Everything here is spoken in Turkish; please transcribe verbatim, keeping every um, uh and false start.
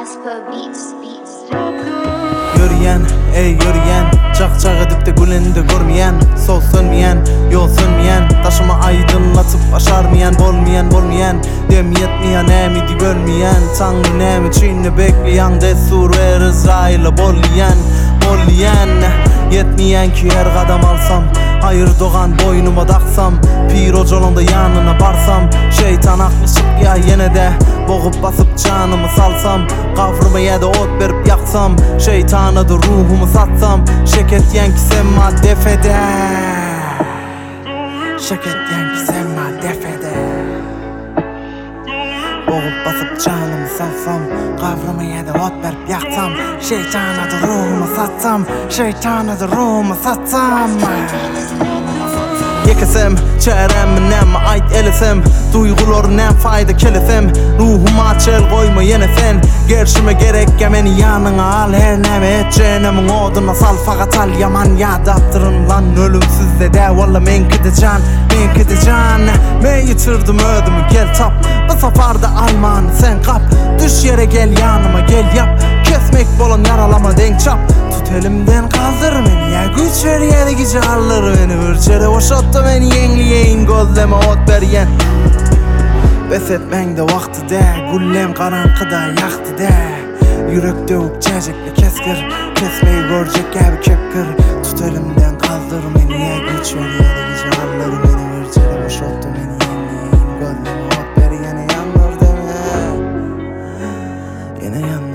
Casper Beats, Beats. Yürüyen, ey yürüyen, çak-çak edip de güleni de görmeyen, sol sönmeyen, yol sönmeyen, taşıma aydınlatıp başarmayan, bolmayan, bolmayan, dem yetmeyen, emidi bölmeyen, Tanrı nemi çiğne bekleyen, destur ve rızayla bollayan, bollayan, yetmeyen ki her kadam alsam, hayır doğan boynuma daksam, pir ocolanda yanına barsam, şeytan aklı ya yine de boğup basıp canımı salsam, kavrıma ya da ot verip yaksam, şeytana da ruhumu satsam, şeket yenki semma defede, şeket yenki semma defede, boğup basıp canımı salsam, kavrıma ya da ot verip yaksam, şeytana da ruhumu satsam, şeytana da ruhumu satsam. Yekesem, çerem nem ait elesem, duygular nem fayda kelesem, ruhuma çel koyma yine sen, gerçime gerekke beni yanına al, her neme et cehennemin oduna sal, fakat al yaman ya daptırın lan ölümsüz de de, valla men gidecan, men gidecan, men yitirdim ödümü gel tap, bu sefer de almanı sen kap, düş yere gel yanıma gel yap, kesmek bolan yaralama denk çap, tut elimden kaldır beni ya güç ver yere gece alır beni, ürçere boşalttı beni yengleyin gözleme ot beryen, bes etmen de vakti de, güllem karanlıkta yaktı de, yürek dövük çecekle keskir, kesmeyi görecek gibi kepkir, tut elimden kaldır beni ya güç ver yere gece alır beni, ürçere boşalttı beni yengleyin gözleme ot beryen, yanır deme yine yanır.